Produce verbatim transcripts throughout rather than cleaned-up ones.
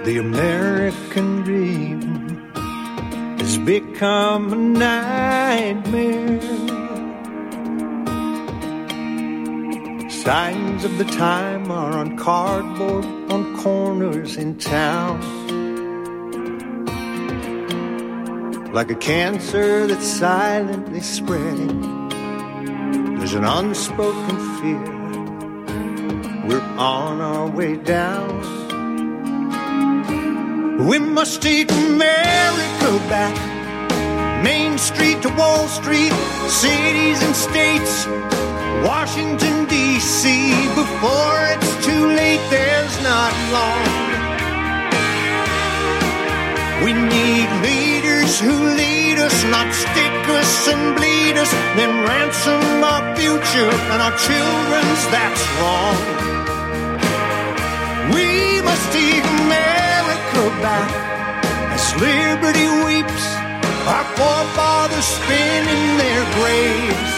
The American dream has become a nightmare. Signs of the time are on cardboard on corners in town. Like a cancer that's silently spreading, there's an unspoken fear. We're on our way down. We must take America back. Main Street to Wall Street, cities and states, Washington, D C Before it's too late, there's not long. We need leaders who lead us, not stick us and bleed us, then ransom our future and our children's, that's wrong. We must take America back as liberty weeps, our forefathers spin in their graves.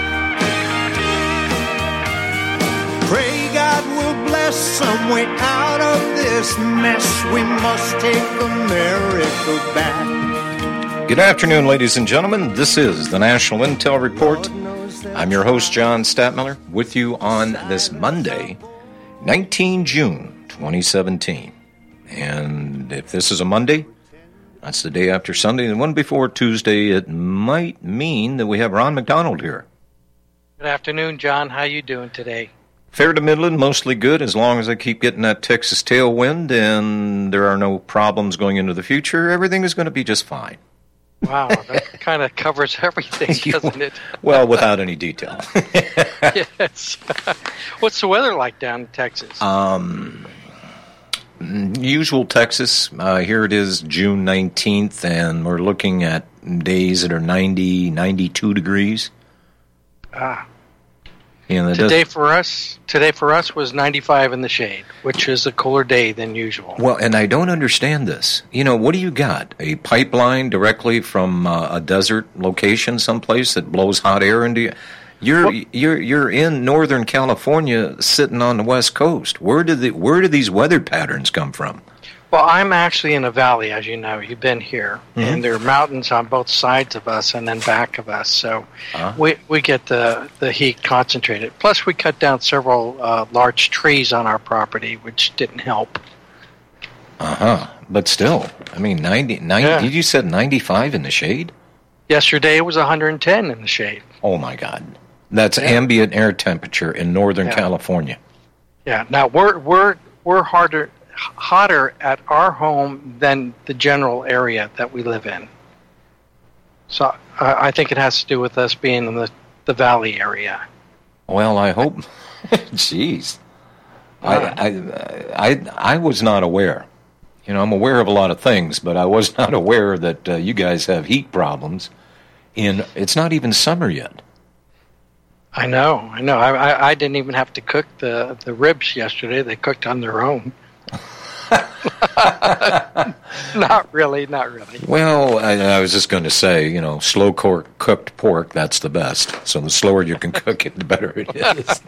Pray God will bless some way out of this mess. We must take America back. Good afternoon, ladies and gentlemen. This is the National Intel Report. I'm your host, John Statmiller, with you on this Monday, the nineteenth of June, twenty seventeen. And if this is a Monday, that's the day after Sunday. The one before Tuesday, it might mean that we have Ron McDonald here. Good afternoon, John. How you doing today? Fair to Midland, mostly good, as long as I keep getting that Texas tailwind and there are no problems going into the future. Everything is going to be just fine. Wow, that kind of covers everything, doesn't it? Well, without any detail. Yes. What's the weather like down in Texas? Um, usual Texas. Uh, here it is June nineteenth, and we're looking at days that are ninety, ninety-two degrees. Ah. You know, today does, for us, today for us was ninety-five in the shade, which is a cooler day than usual. Well, and I don't understand this. You know, what do you got? A pipeline directly from uh, a desert location, someplace that blows hot air into you? You're well, you're you're in Northern California, sitting on the West Coast. Where did the where do these weather patterns come from? Well, I'm actually in a valley, as you know. You've been here, mm-hmm. and there are mountains on both sides of us and then back of us. So uh-huh. we we get the, the heat concentrated. Plus, we cut down several uh, large trees on our property, which didn't help. Uh-huh. But still, I mean, ninety, ninety yeah. You said ninety-five in the shade? Yesterday, it was one hundred ten in the shade. Oh, my God. That's yeah. ambient air temperature in Northern yeah. California. Yeah. Now, we're we're we're harder... hotter at our home than the general area that we live in. So uh, I think it has to do with us being in the, the valley area. Well, I hope. Jeez. Uh, I, I, I, I was not aware. You know, I'm aware of a lot of things, but I was not aware that uh, you guys have heat problems. In It's not even summer yet. I know, I know. I, I, I didn't even have to cook the, the ribs yesterday. They cooked on their own. Not really, not really. Well, I, I was just going to say, you know, slow cooked pork, that's the best. So the slower you can cook it, the better it is.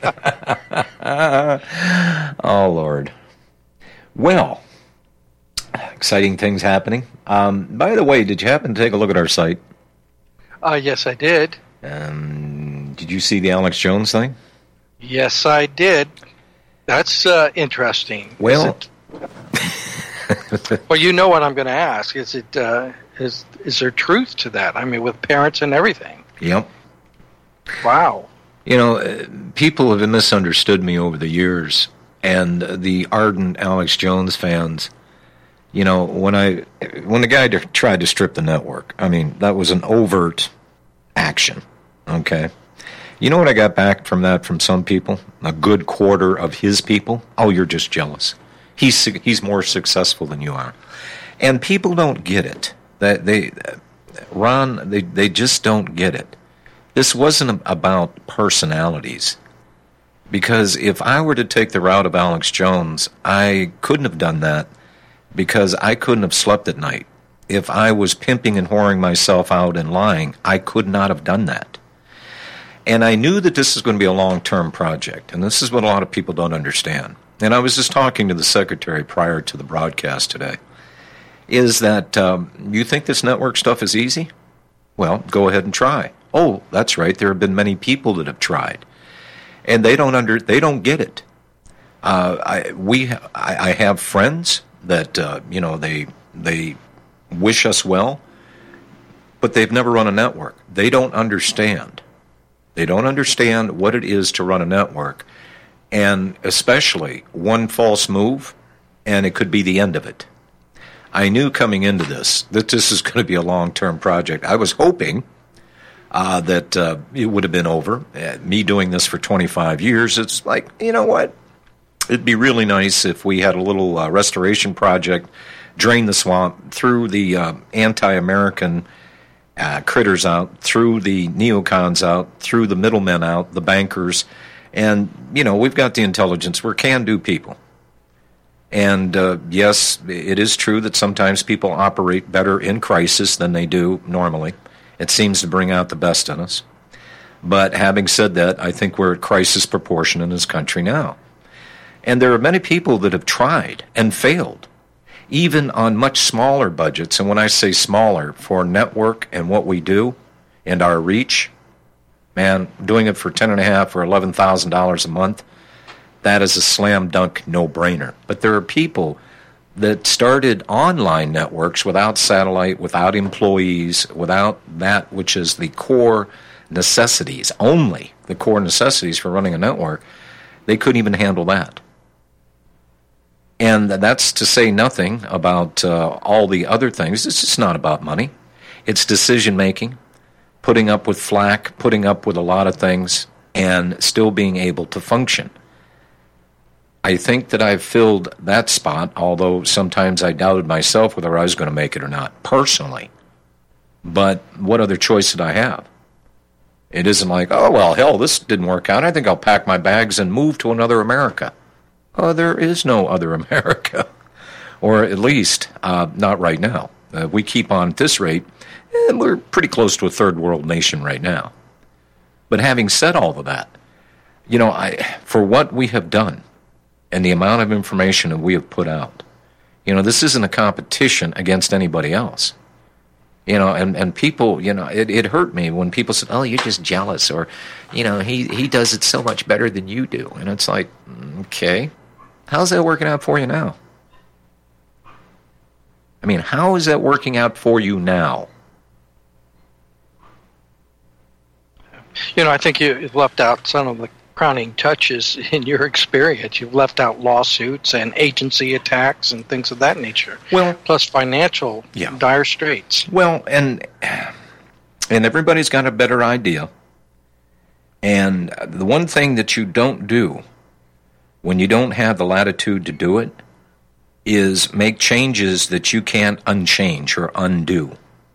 Oh, Lord. Well, exciting things happening. Um, by the way, did you happen to take a look at our site? Uh, yes, I did. Um, did you see the Alex Jones thing? Yes, I did. That's uh, interesting. Well... Well, you know what I'm going to ask. Is it uh, is is there truth to that? I mean, with parents and everything. Yep. Wow. You know, uh, people have misunderstood me over the years, and the ardent Alex Jones fans. You know, when I when the guy tried to strip the network, I mean, that was an overt action. Okay. You know what I got back from that from some people? A good quarter of his people. Oh, you're just jealous. He's he's more successful than you are, and people don't get it. That they, Ron, they they just don't get it. This wasn't about personalities, because if I were to take the route of Alex Jones, I couldn't have done that because I couldn't have slept at night. If I was pimping and whoring myself out and lying, I could not have done that. And I knew that this is going to be a long-term project, and this is what a lot of people don't understand. and I was just talking to the secretary prior to the broadcast today, is that um, you think this network stuff is easy? Well, go ahead and try. Oh, that's right. There have been many people that have tried, and they don't under they don't get it. Uh, I we I, I have friends that uh, you know they they wish us well, but they've never run a network. They don't understand. They don't understand what it is to run a network, and especially one false move, and it could be the end of it. I knew coming into this that this is going to be a long-term project. I was hoping uh, that uh, it would have been over. Uh, me doing this for twenty-five years, it's like, you know what? It'd be really nice if we had a little uh, restoration project, drain the swamp, threw the uh, anti-American uh, critters out, threw the neocons out, threw the middlemen out, the bankers, and, you know, we've got the intelligence. We're can-do people. And, uh, yes, it is true that sometimes people operate better in crisis than they do normally. It seems to bring out the best in us. But having said that, I think we're at crisis proportion in this country now. And there are many people that have tried and failed, even on much smaller budgets. And when I say smaller, for network and what we do and our reach, man, doing it for ten and a half or eleven thousand dollars a month, that is a slam dunk no-brainer. But there are people that started online networks without satellite, without employees, without that which is the core necessities, only the core necessities for running a network. They couldn't even handle that. And that's to say nothing about uh, all the other things. It's just not about money. It's decision-making, putting up with flack, putting up with a lot of things, and still being able to function. I think that I've filled that spot, although sometimes I doubted myself whether I was going to make it or not, personally. But what other choice did I have? It isn't like, oh, well, hell, this didn't work out. I think I'll pack my bags and move to another America. Oh, there is no other America, or at least uh, not right now. Uh, we keep on at this rate, and we're pretty close to a third world nation right now. But having said all of that, you know, I for what we have done and the amount of information that we have put out, you know, this isn't a competition against anybody else. You know, and, and people, you know, it, it hurt me when people said, oh, you're just jealous, or, you know, he, he does it so much better than you do. And it's like, okay, how's that working out for you now? I mean, how is that working out for you now? You know, I think you've left out some of the crowning touches in your experience. You've left out lawsuits and agency attacks and things of that nature. Well, plus financial yeah. dire straits. Well, and and everybody's got a better idea. And the one thing that you don't do when you don't have the latitude to do it is make changes that you can't unchange or undo.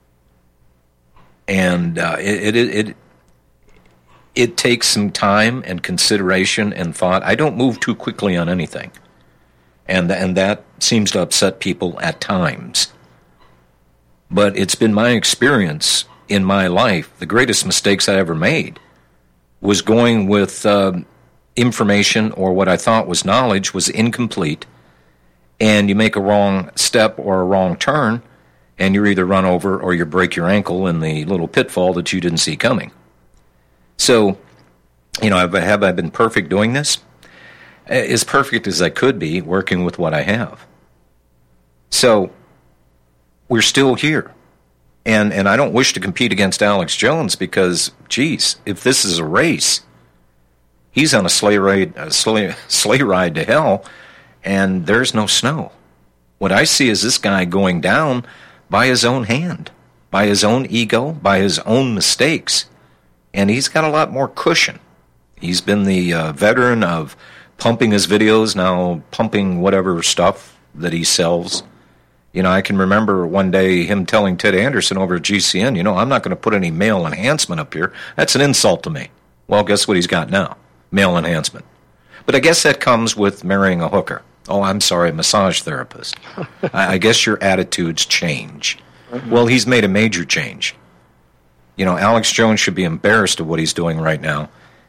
And uh, it, it it it takes some time and consideration and thought. I don't move too quickly on anything, and and that seems to upset people at times. But it's been my experience in my life, the greatest mistakes I ever made was going with uh, information or what I thought was knowledge was incomplete, and you make a wrong step or a wrong turn, and you're either run over or you break your ankle in the little pitfall that you didn't see coming. So, you know, have, have I been perfect doing this? As perfect as I could be, working with what I have. So, we're still here. And and I don't wish to compete against Alex Jones because, geez, if this is a race, he's on a sleigh ride, a sleigh, sleigh ride to hell, and there's no snow. What I see is this guy going down by his own hand, by his own ego, by his own mistakes. And he's got a lot more cushion. He's been the uh, veteran of pumping his videos, now pumping whatever stuff that he sells. You know, I can remember one day him telling Ted Anderson over at G C N, you know, I'm not going to put any male enhancement up here. That's an insult to me. Well, guess what he's got now? Male enhancement. But I guess that comes with marrying a hooker. Oh, I'm sorry, massage therapist. I, I guess your attitudes change. Mm-hmm. Well, he's made a major change. You know, Alex Jones should be embarrassed of what he's doing right now.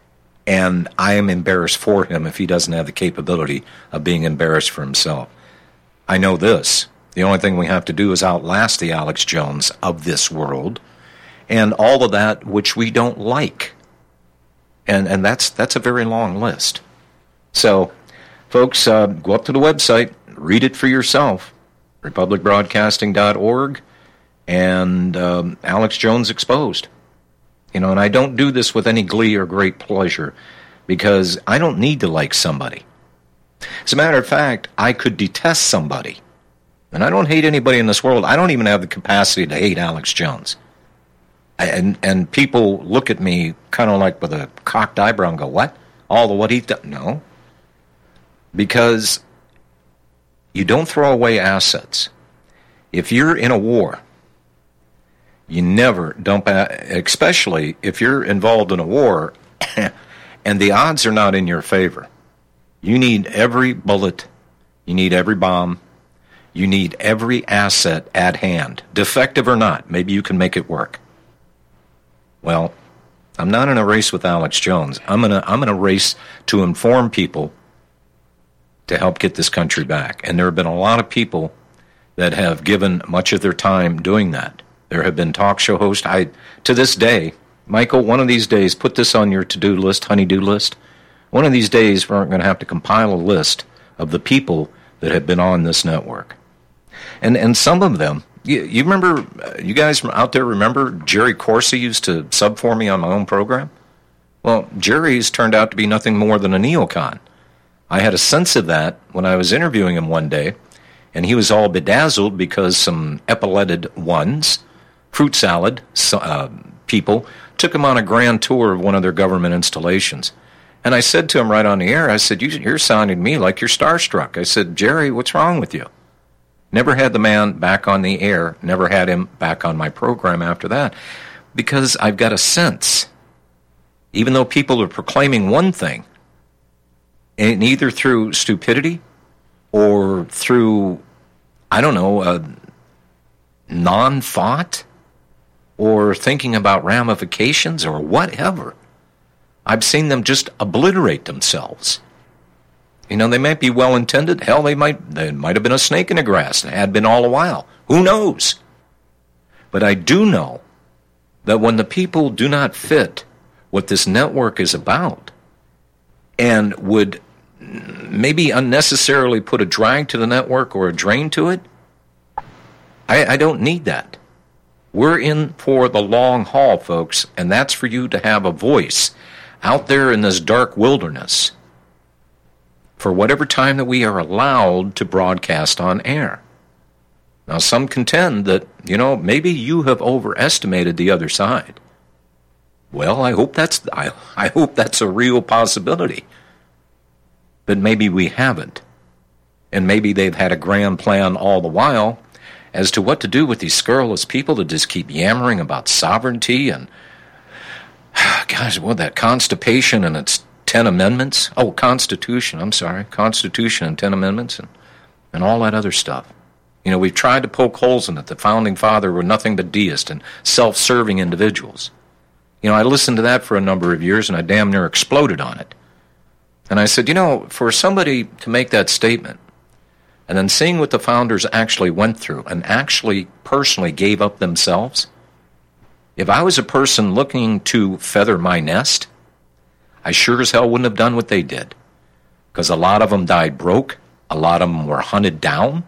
And I am embarrassed for him if he doesn't have the capability of being embarrassed for himself. I know this. The only thing we have to do is outlast the Alex Jones of this world and all of that which we don't like. And and that's that's a very long list. So, folks, uh, go up to the website, read it for yourself, republic broadcasting dot org, and um, Alex Jones Exposed. You know, and I don't do this with any glee or great pleasure because I don't need to like somebody. As a matter of fact, I could detest somebody. And I don't hate anybody in this world. I don't even have the capacity to hate Alex Jones. And and people look at me kind of like with a cocked eyebrow and go, what? All the what he done? No. Because you don't throw away assets. If you're in a war, you never dump, especially if you're involved in a war and the odds are not in your favor. You need every bullet. You need every bomb. You need every asset at hand. Defective or not, maybe you can make it work. Well, I'm not in a race with Alex Jones. I'm in a, I'm in a race to inform people to help get this country back. And there have been a lot of people that have given much of their time doing that. There have been talk show hosts. I, to this day, Michael, one of these days, put this on your to-do list, honey-do list. One of these days, we're going to have to compile a list of the people that have been on this network. And and some of them, you, you remember, you guys out there remember Jerry Corsi used to sub for me on my own program? Well, Jerry's turned out to be nothing more than a neocon. I had a sense of that when I was interviewing him one day, and he was all bedazzled because some epauletted ones, fruit salad uh, people, took him on a grand tour of one of their government installations. And I said to him right on the air, I said, you, you're sounding to me like you're starstruck. I said, Jerry, what's wrong with you? Never had the man back on the air, never had him back on my program after that, because I've got a sense, even though people are proclaiming one thing, and either through stupidity or through, I don't know, uh, non-thought or thinking about ramifications or whatever, I've seen them just obliterate themselves. You know, they might be well-intended. Hell, they might they might have been a snake in the grass. They had been all the while. Who knows? But I do know that when the people do not fit what this network is about and would maybe unnecessarily put a drag to the network or a drain to it, I, I don't need that. We're in for the long haul, folks, and that's for you to have a voice out there in this dark wilderness for whatever time that we are allowed to broadcast on air. Now, some contend that, you know, maybe you have overestimated the other side. Well, I hope that's I, I hope that's a real possibility. But maybe we haven't. And maybe they've had a grand plan all the while as to what to do with these scurrilous people that just keep yammering about sovereignty and, gosh, what, that constipation and its ten amendments? Oh, Constitution, I'm sorry. Constitution and ten amendments and, and all that other stuff. You know, we've tried to poke holes in it. The Founding Father were nothing but deists and self-serving individuals. You know, I listened to that for a number of years, and I damn near exploded on it. And I said, you know, for somebody to make that statement, and then seeing what the founders actually went through and actually personally gave up themselves, if I was a person looking to feather my nest, I sure as hell wouldn't have done what they did. Because a lot of them died broke, a lot of them were hunted down,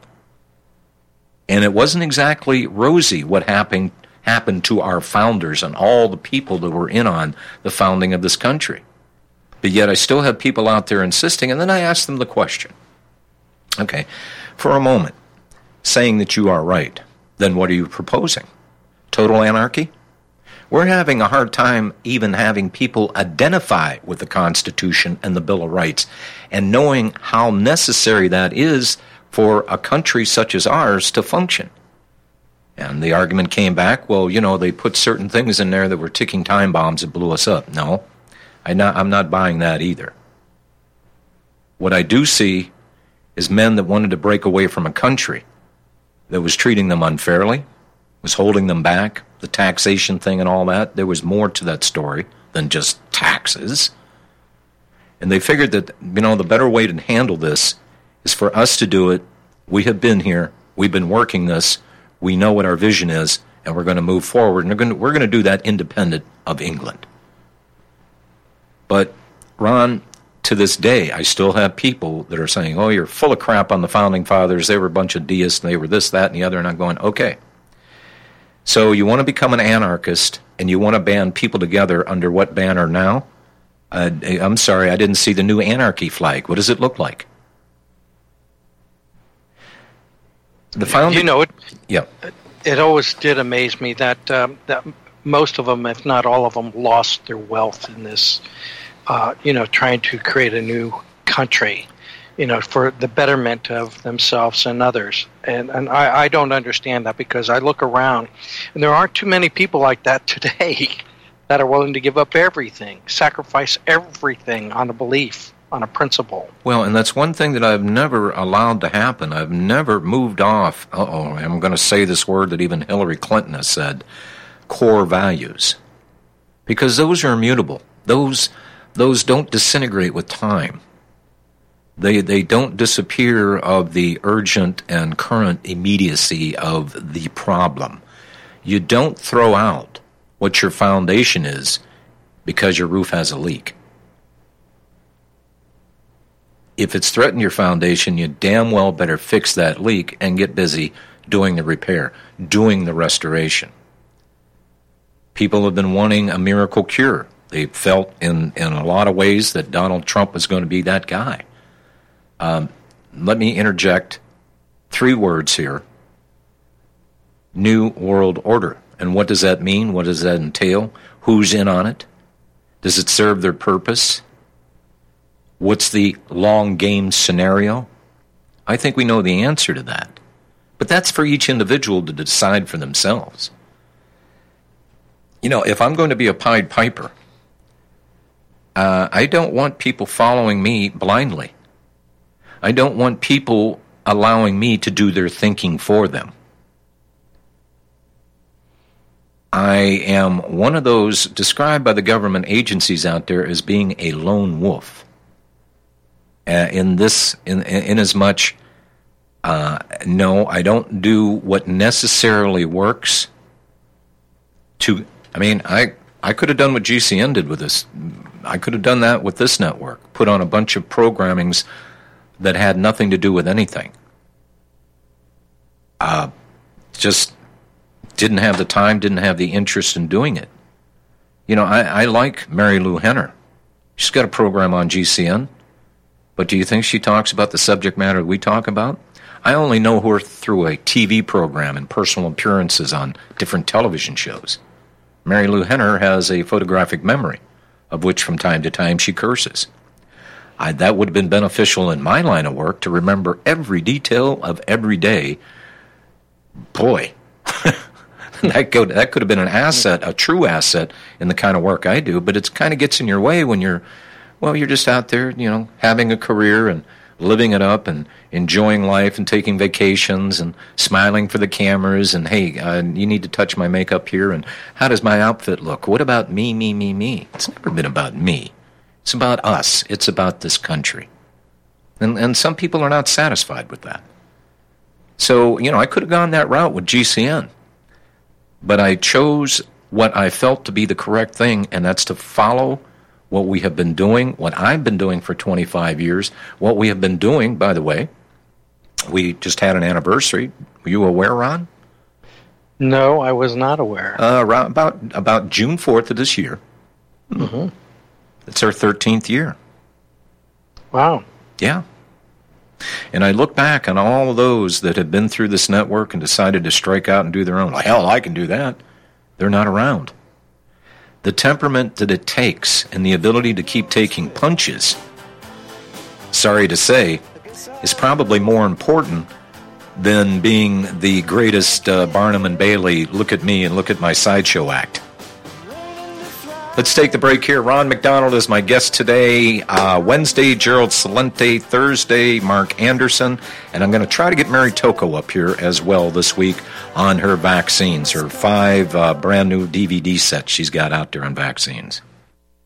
and it wasn't exactly rosy what happened happened to our founders and all the people that were in on the founding of this country. But yet I still have people out there insisting, and then I ask them the question. Okay, for a moment, saying that you are right, then what are you proposing? Total anarchy? We're having a hard time even having people identify with the Constitution and the Bill of Rights and knowing how necessary that is for a country such as ours to function. And the argument came back, well, you know, they put certain things in there that were ticking time bombs that blew us up. No, I'm not, I'm not buying that either. What I do see is men that wanted to break away from a country that was treating them unfairly, was holding them back, the taxation thing and all that. There was more to that story than just taxes. And they figured that, you know, the better way to handle this is for us to do it. We have been here. We've been working this. We know what our vision is, and we're going to move forward. And we're going to, we're going to do that independent of England. But, Ron, to this day, I still have people that are saying, oh, you're full of crap on the Founding Fathers. They were a bunch of deists, and they were this, that, and the other. And I'm going, okay. So you want to become an anarchist, and you want to band people together under what banner now? Uh, I'm sorry, I didn't see the new anarchy flag. What does it look like? The founding, you know, it, yeah. it always did amaze me that um, that most of them, if not all of them, lost their wealth in this, uh, you know, trying to create a new country, you know, for the betterment of themselves and others. And and I, I don't understand that, because I look around, and there aren't too many people like that today that are willing to give up everything, sacrifice everything on a belief, on a principle. Well, and that's one thing that I've never allowed to happen. I've never moved off, uh-oh, I'm going to say this word that even Hillary Clinton has said, core values. Because those are immutable. Those those don't disintegrate with time. They they don't disappear of the urgent and current immediacy of the problem. You don't throw out what your foundation is because your roof has a leak. If it's threatened your foundation, you damn well better fix that leak and get busy doing the repair, doing the restoration. People have been wanting a miracle cure. They felt in, in a lot of ways that Donald Trump was going to be that guy. Um, let me interject three words here. New World Order. And what does that mean? What does that entail? Who's in on it? Does it serve their purpose? What's the long game scenario? I think we know the answer to that. But that's for each individual to decide for themselves. You know, if I'm going to be a Pied Piper, uh, I don't want people following me blindly. I don't want people allowing me to do their thinking for them. I am one of those described by the government agencies out there as being a lone wolf. Uh, in this, in, in, in as much, uh, no, I don't do what necessarily works to, I mean, I, I could have done what G C N did with this. I could have done that with this network, put on a bunch of programmings that had nothing to do with anything. Uh, just didn't have the time, didn't have the interest in doing it. You know, I, I like Mary Lou Henner. She's got a program on G C N. But do you think she talks about the subject matter we talk about? I only know her through a T V program and personal appearances on different television shows. Mary Lou Henner has a photographic memory, of which from time to time she curses. I, that would have been beneficial in my line of work to remember every detail of every day. Boy, that could, that could have been an asset, a true asset in the kind of work I do, but it kind of gets in your way when you're, well, you're just out there, you know, having a career and living it up and enjoying life and taking vacations and smiling for the cameras and, hey, uh, you need to touch my makeup here and how does my outfit look? What about me, me, me, me? It's never been about me. It's about us. It's about this country. And, and some people are not satisfied with that. So, you know, I could have gone that route with G C N. But I chose what I felt to be the correct thing, and that's to follow what we have been doing, what I've been doing for twenty-five years, what we have been doing, by the way. We just had an anniversary. Were you aware, Ron? No, I was not aware. Uh, around, about, about June fourth of this year. Mm-hmm. It's our thirteenth year. Wow. Yeah. And I look back on all of those that have been through this network and decided to strike out and do their own. Well, hell, I can do that. They're not around. The temperament that it takes and the ability to keep taking punches, sorry to say, is probably more important than being the greatest uh, Barnum and Bailey, look at me and look at my sideshow act. Let's take the break here. Ron McDonald is my guest today. Uh, Wednesday, Gerald Celente. Thursday, Mark Anderson. And I'm going to try to get Mary Tocco up here as well this week on her vaccines, her five uh, brand new D V D sets she's got out there on vaccines.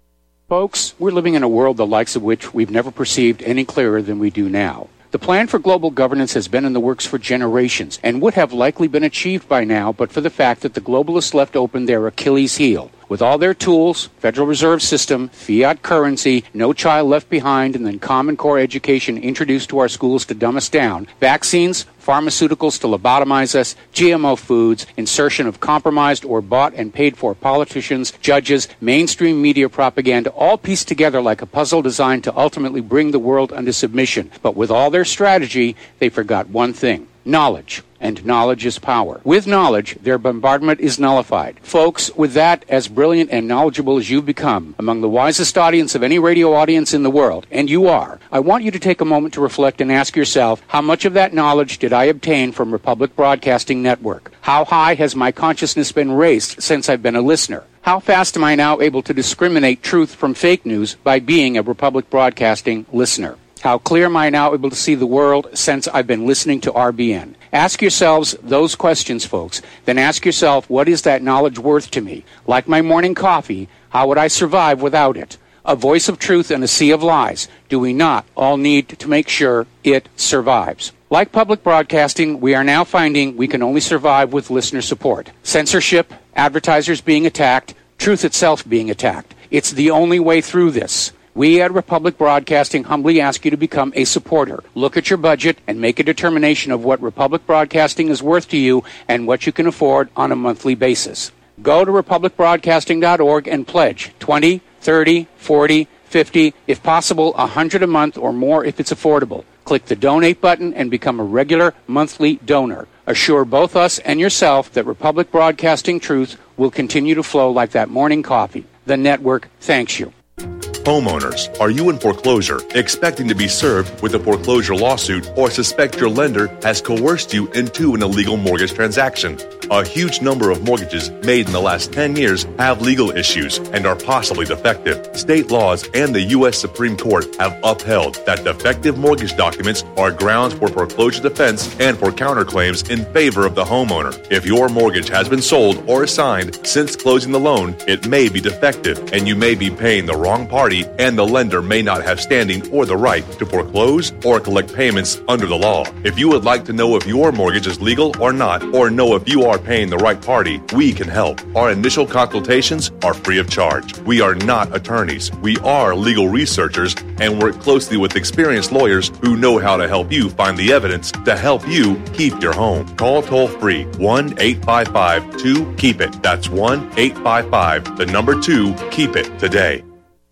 Folks, we're living in a world the likes of which we've never perceived any clearer than we do now. The plan for global governance has been in the works for generations and would have likely been achieved by now but for the fact that the globalists left open their Achilles heel. With all their tools, Federal Reserve System, fiat currency, no child left behind, and then Common Core education introduced to our schools to dumb us down, vaccines, pharmaceuticals to lobotomize us, G M O foods, insertion of compromised or bought and paid for politicians, judges, mainstream media propaganda, all pieced together like a puzzle designed to ultimately bring the world under submission. But with all their strategy, they forgot one thing: knowledge. And knowledge is power. With knowledge, their bombardment is nullified. Folks, with that, as brilliant and knowledgeable as you've become, among the wisest audience of any radio audience in the world, and you are, I want you to take a moment to reflect and ask yourself, how much of that knowledge did I obtain from Republic Broadcasting Network? How high has my consciousness been raised since I've been a listener? How fast am I now able to discriminate truth from fake news by being a Republic Broadcasting listener? How clear am I now able to see the world since I've been listening to R B N? Ask yourselves those questions, folks. Then ask yourself, what is that knowledge worth to me? Like my morning coffee, how would I survive without it? A voice of truth in a sea of lies. Do we not all need to make sure it survives? Like public broadcasting, we are now finding we can only survive with listener support. Censorship, advertisers being attacked, truth itself being attacked. It's the only way through this. We at Republic Broadcasting humbly ask you to become a supporter. Look at your budget and make a determination of what Republic Broadcasting is worth to you and what you can afford on a monthly basis. Go to republic broadcasting dot org and pledge twenty, thirty, forty, fifty, if possible, one hundred a month or more if it's affordable. Click the donate button and become a regular monthly donor. Assure both us and yourself that Republic Broadcasting truth will continue to flow like that morning coffee. The network thanks you. Homeowners, are you in foreclosure, expecting to be served with a foreclosure lawsuit, or suspect your lender has coerced you into an illegal mortgage transaction? A huge number of mortgages made in the last ten years have legal issues and are possibly defective. State laws and the U S Supreme Court have upheld that defective mortgage documents are grounds for foreclosure defense and for counterclaims in favor of the homeowner. If your mortgage has been sold or assigned since closing the loan, it may be defective and you may be paying the wrong party, and the lender may not have standing or the right to foreclose or collect payments under the law. If you would like to know if your mortgage is legal or not, or know if you are paying the right party, we can help. Our initial consultations are free of charge. We are not attorneys. We are legal researchers and work closely with experienced lawyers who know how to help you find the evidence to help you keep your home. Call toll-free one eight five five two keep it. That's one eight five five, the number two, keep it today.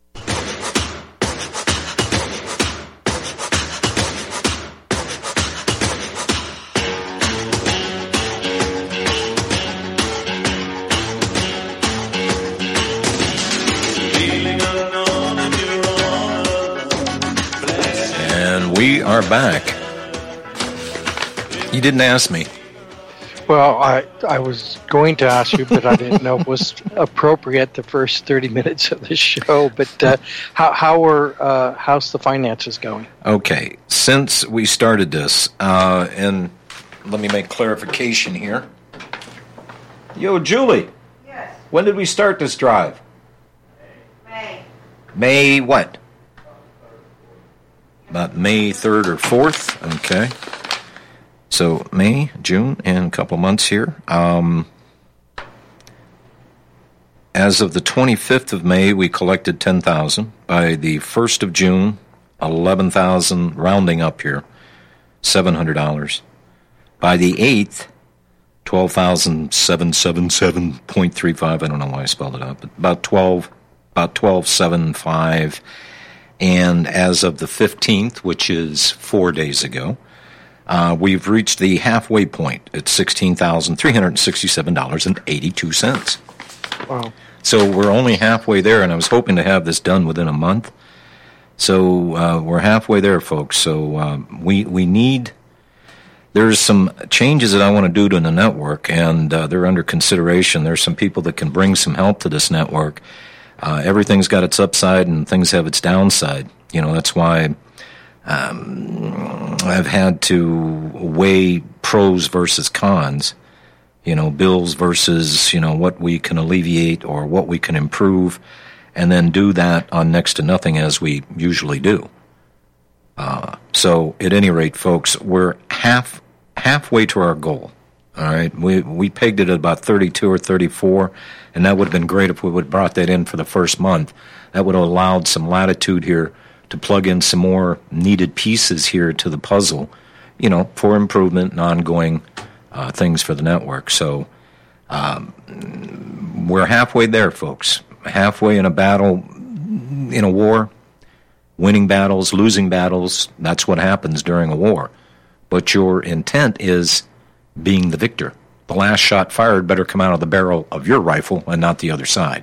We are back. You didn't ask me. Well, I I was going to ask you, but I didn't know it was appropriate the first thirty minutes of the show. But uh, how how are uh, how's the finances going? Okay, since we started this, uh, and let me make clarification here. Yo, Julie. Yes. When did we start this drive? May. May what? About May third or fourth. Okay. So May, June, and a couple months here. Um, as of the twenty-fifth of May, we collected ten thousand dollars. By the first of June, eleven thousand dollars, rounding up here, seven hundred dollars. By the eighth, twelve thousand seven hundred seventy-seven point three five. I don't know why I spelled it out, but about twelve, about twelve seventy-five. And as of the fifteenth, which is four days ago, uh, we've reached the halfway point at sixteen thousand three hundred sixty-seven dollars and eighty-two cents. Wow. So we're only halfway there, and I was hoping to have this done within a month. So uh, we're halfway there, folks. So uh, we we need... There's some changes that I want to do to the network, and uh, they're under consideration. There's some people that can bring some help to this network. Uh, everything's got its upside and things have its downside. You know, that's why um, I've had to weigh pros versus cons, you know, bills versus, you know, what we can alleviate or what we can improve. and then do that on next to nothing as we usually do. Uh, so at any rate, folks, we're half halfway to our goal. All right, we we pegged it at about thirty-two or thirty-four, and that would have been great if we would have brought that in for the first month. That would have allowed some latitude here to plug in some more needed pieces here to the puzzle, you know, for improvement and ongoing uh, things for the network. So um, we're halfway there, folks. Halfway in a battle, in a war. Winning battles, losing battles, that's what happens during a war. But your intent is being the victor. The last shot fired better come out of the barrel of your rifle and not the other side.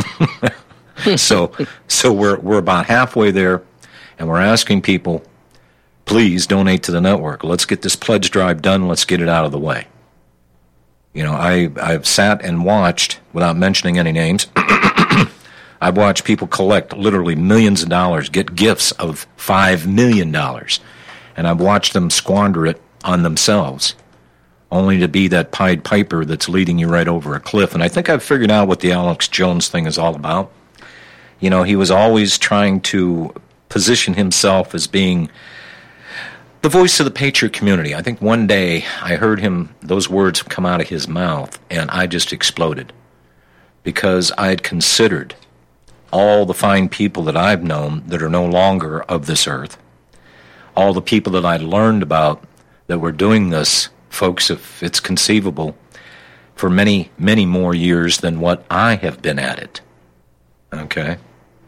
so so we're we're about halfway there, and we're asking people, please donate to the network. Let's get this pledge drive done. Let's get it out of the way. You know, I, I've sat and watched, without mentioning any names, I've watched people collect literally millions of dollars, get gifts of five million dollars, and I've watched them squander it on themselves, only to be that Pied Piper that's leading you right over a cliff. And I think I've figured out what the Alex Jones thing is all about. You know, he was always trying to position himself as being the voice of the patriot community. I think one day I heard him, those words come out of his mouth, and I just exploded, because I had considered all the fine people that I've known that are no longer of this earth, all the people that I learned about that were doing this, folks, if it's conceivable, for many, many more years than what I have been at it. Okay?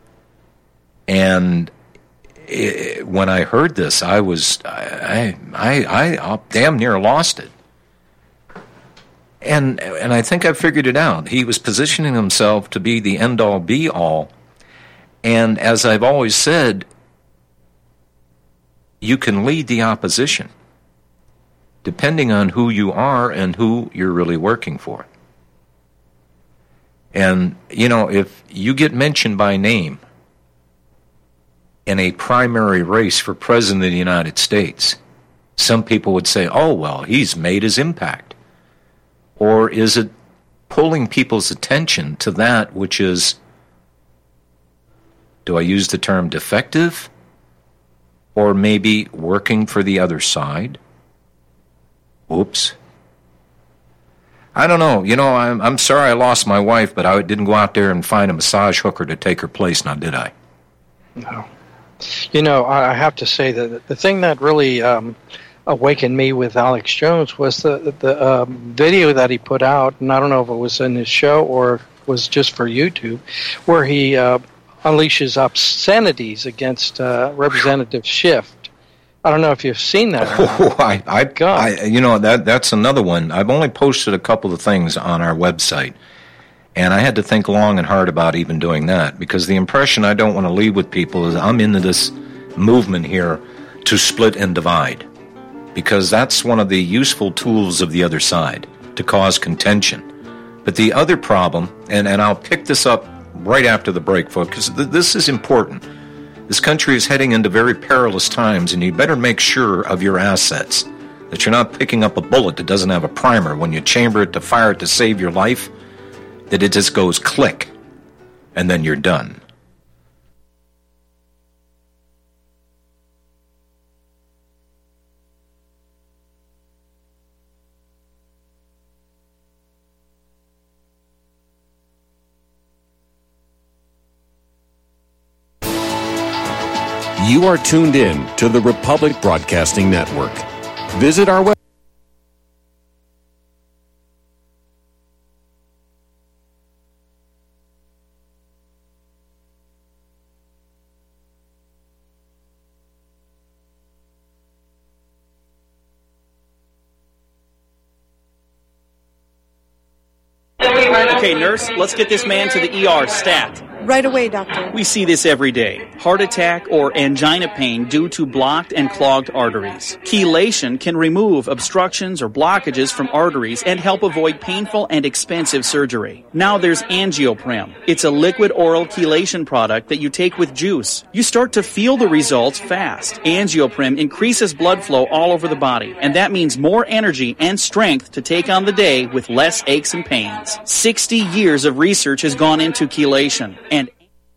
And it, when I heard this, I was, I, I, I, I damn near lost it. And and I think I figured it out. He was positioning himself to be the end-all, be-all. And as I've always said, you can lead the opposition depending on who you are and who you're really working for. And, you know, if you get mentioned by name in a primary race for President of the United States, some people would say, oh, well, he's made his impact. Or is it pulling people's attention to that which is, do I use the term defective? Or maybe working for the other side? Oops. I don't know. You know, I'm, I'm sorry I lost my wife, but I didn't go out there and find a massage hooker to take her place, now did I? No. You know, I have to say that the thing that really um, awakened me with Alex Jones was the the um, video that he put out, and I don't know if it was in his show or was just for YouTube, where he uh, unleashes obscenities against uh, Representative Schiff. I don't know if you've seen that. Oh, I, I, I, you know, that that's another one. I've only posted a couple of things on our website, and I had to think long and hard about even doing that, because the impression I don't want to leave with people is I'm into this movement here to split and divide, because that's one of the useful tools of the other side, to cause contention. But the other problem, and, and I'll pick this up right after the break, folks, because th- this is important. This country is heading into very perilous times, and you better make sure of your assets, that you're not picking up a bullet that doesn't have a primer. When you chamber it to fire it to save your life, that it just goes click, and then you're done. You are tuned in to the Republic Broadcasting Network. Visit our website. Okay, nurse, let's get this man to the E R stat. Right away, doctor. We see this every day. Heart attack or angina pain due to blocked and clogged arteries. Chelation can remove obstructions or blockages from arteries and help avoid painful and expensive surgery. Now there's Angioprim. It's a liquid oral chelation product that you take with juice. You start to feel the results fast. Angioprim increases blood flow all over the body, and that means more energy and strength to take on the day with less aches and pains. sixty years of research has gone into chelation. And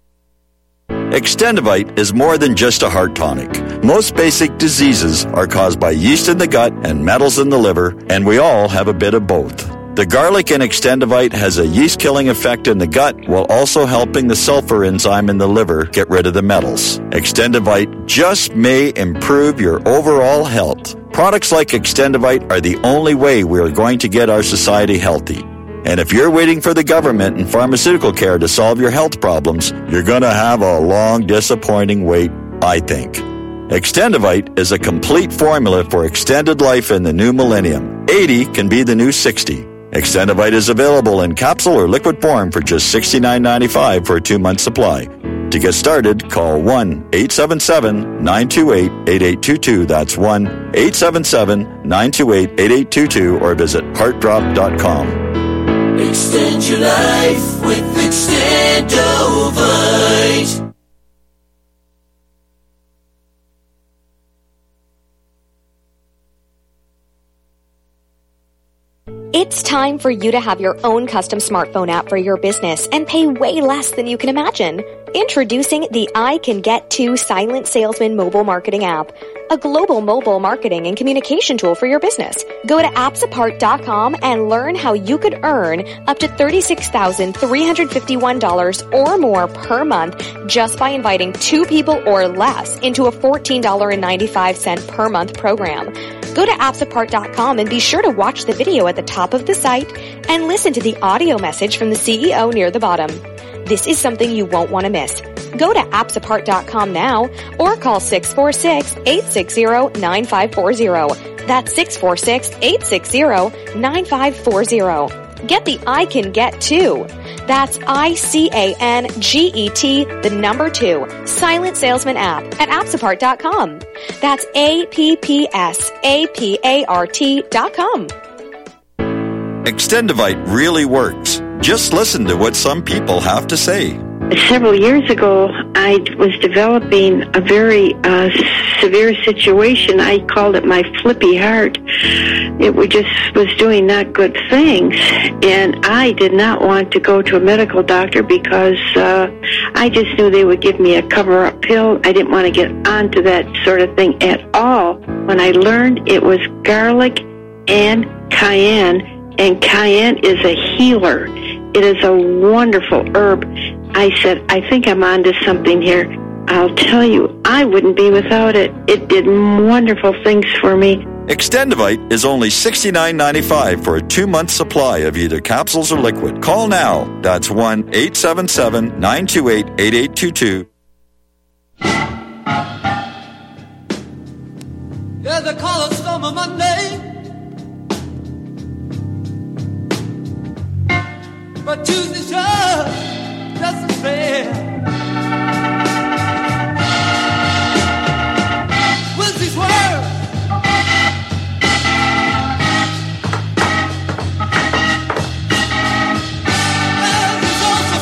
Extendivite is more than just a heart tonic. Most basic diseases are caused by yeast in the gut and metals in the liver, and we all have a bit of both. The garlic in Extendivite has a yeast-killing effect in the gut while also helping the sulfur enzyme in the liver get rid of the metals. Extendivite just may improve your overall health. Products like Extendivite are the only way we are going to get our society healthy. And if you're waiting for the government and pharmaceutical care to solve your health problems, you're going to have a long, disappointing wait, I think. Extendivite is a complete formula for extended life in the new millennium. eighty can be the new sixty. Extendivite is available in capsule or liquid form for just sixty-nine ninety-five for a two-month supply. To get started, call one eight seven seven, nine two eight, eight eight two two. That's one eight seven seven, nine two eight, eight eight two two or visit heart drop dot com. Extend your life with Extendovite. It's time for you to have your own custom smartphone app for your business and pay way less than you can imagine. Introducing the I Can Get To Silent Salesman mobile marketing app, a global mobile marketing and communication tool for your business. Go to apps apart dot com and learn how you could earn up to thirty-six thousand three hundred fifty-one dollars or more per month just by inviting two people or less into a fourteen dollars and ninety-five cents per month program. Go to apps apart dot com and be sure to watch the video at the top of the site and listen to the audio message from the C E O near the bottom. This is something you won't want to miss. Go to apps apart dot com now or call six four six, eight six zero, nine five four zero. That's six four six, eight six zero, nine five four zero. Get the I Can Get To. That's I C A N G E T, the number two, Silent Salesman app at apps apart dot com. That's A P P S A P A R T dot com. Extendivite really works. Just listen to what some people have to say. Several years ago, I was developing a very uh, severe situation. I called it my flippy heart. It was just was doing not good things, and I did not want to go to a medical doctor because uh, I just knew they would give me a cover-up pill. I didn't want to get onto that sort of thing at all. When I learned it was garlic and cayenne, and cayenne is a healer. It is a wonderful herb. I said, I think I'm onto something here. I'll tell you, I wouldn't be without it. It did wonderful things for me. Extendivite is only sixty-nine ninety-five for a two-month supply of either capsules or liquid. Call now. That's one eight seven seven, nine two eight, eight eight two two. Yeah, they call us Summer Monday, but Tuesday sure doesn't fail. Wednesday's work, Thursday's also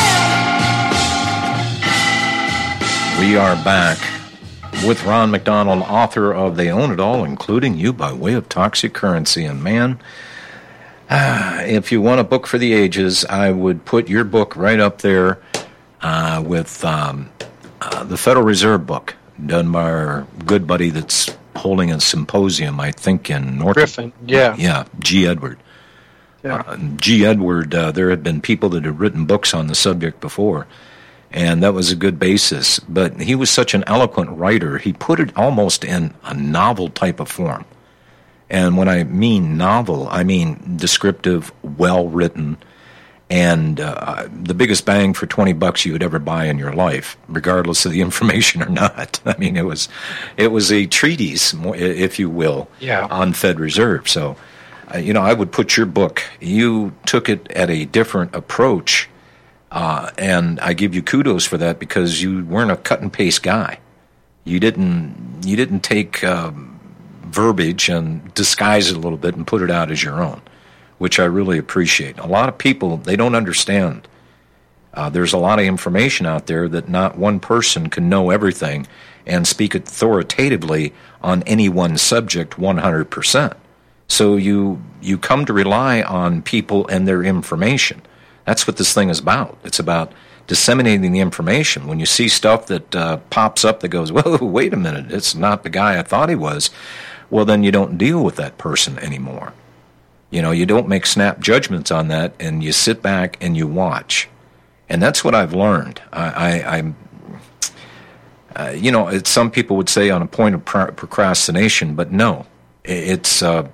sad. We are back with Ron McDonald, author of They Own It All, Including You by Way of Toxic Currency. And man, uh, if you want a book for the ages, I would put your book right up there uh, with um, uh, the Federal Reserve book, done by our good buddy that's holding a symposium, I think, in North Griffin, yeah. Yeah, G. Edward. Yeah. Uh, G. Edward, uh, there had been people that had written books on the subject before, and that was a good basis. But he was such an eloquent writer, he put it almost in a novel type of form. And when I mean novel, I mean descriptive, well-written, and uh, the biggest bang for twenty bucks you would ever buy in your life, regardless of the information or not. I mean, it was it was a treatise, if you will, yeah. on Fed Reserve. So, uh, you know, I would put your book, you took it at a different approach, uh, and I give you kudos for that because you weren't a cut-and-paste guy. You didn't, you didn't take um, verbiage and disguise it a little bit and put it out as your own, which I really appreciate. A lot of people, they don't understand. Uh, there's a lot of information out there that not one person can know everything and speak authoritatively on any one subject one hundred percent. So you you come to rely on people and their information. That's what this thing is about. It's about disseminating the information. When you see stuff that uh, pops up that goes, whoa, wait a minute, it's not the guy I thought he was, well, then you don't deal with that person anymore. You know, you don't make snap judgments on that, and you sit back and you watch. And that's what I've learned. I, I, I'm, uh, you know, it's, some people would say on a point of pro- procrastination, but no, it's, uh,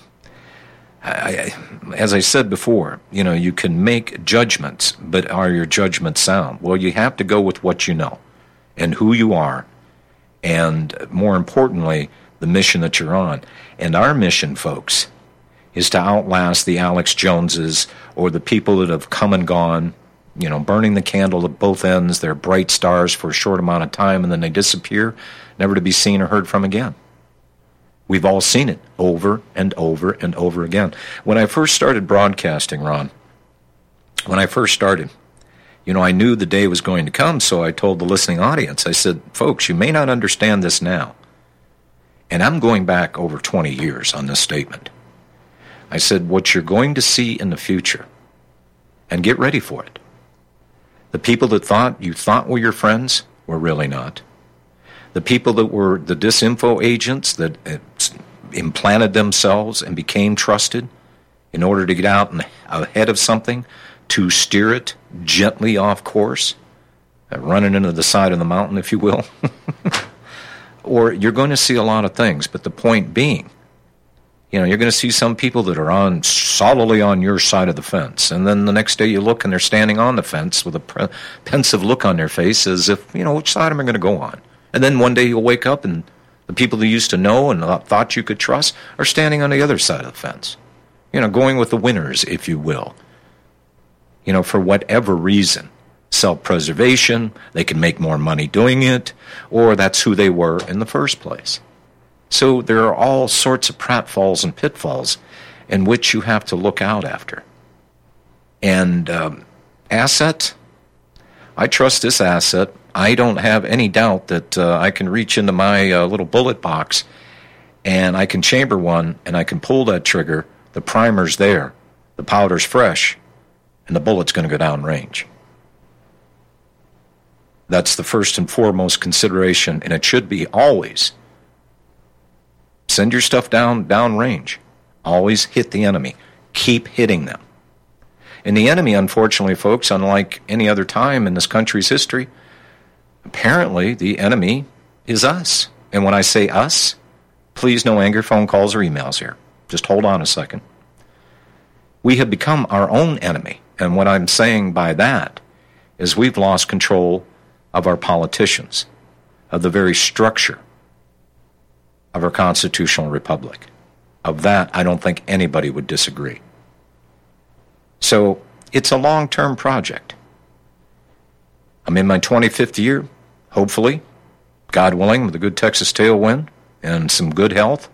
I, I, as I said before, you know, you can make judgments, but are your judgments sound? Well, you have to go with what you know and who you are, and more importantly, the mission that you're on. And our mission, folks, is to outlast the Alex Joneses or the people that have come and gone, you know, burning the candle at both ends. They're bright stars for a short amount of time, and then they disappear, never to be seen or heard from again. We've all seen it over and over and over again. When I first started broadcasting, Ron, when I first started, you know, I knew the day was going to come, so I told the listening audience, I said, folks, you may not understand this now. And I'm going back over twenty years on this statement. I said, what you're going to see in the future, and get ready for it. The people that thought you thought were your friends were really not. The people that were the disinfo agents that implanted themselves and became trusted in order to get out and ahead of something, to steer it gently off course, running into the side of the mountain, if you will. Or you're going to see a lot of things, but the point being, you know, you're going to see some people that are on solidly on your side of the fence, and then the next day you look and they're standing on the fence with a pre- pensive look on their face as if, you know, which side am I going to go on? And then one day you'll wake up and the people that you used to know and thought you could trust are standing on the other side of the fence. You know, going with the winners, if you will. You know, for whatever reason. Self-preservation, they can make more money doing it, or that's who they were in the first place. So there are all sorts of pratfalls and pitfalls in which you have to look out after. And um, asset, I trust this asset. I don't have any doubt that uh, I can reach into my uh, little bullet box and I can chamber one and I can pull that trigger. The primer's there, the powder's fresh, and the bullet's going to go down range. That's the first and foremost consideration, and it should be always. Send your stuff down down range. Always hit the enemy. Keep hitting them. And the enemy, unfortunately, folks, unlike any other time in this country's history, apparently the enemy is us. And when I say us, please no anger, phone calls, or emails here. Just hold on a second. We have become our own enemy. And what I'm saying by that is we've lost control of our politicians, of the very structure of our constitutional republic. Of that, I don't think anybody would disagree. So it's a long-term project. I'm in my twenty-fifth year, hopefully, God willing, with a good Texas tailwind and some good health,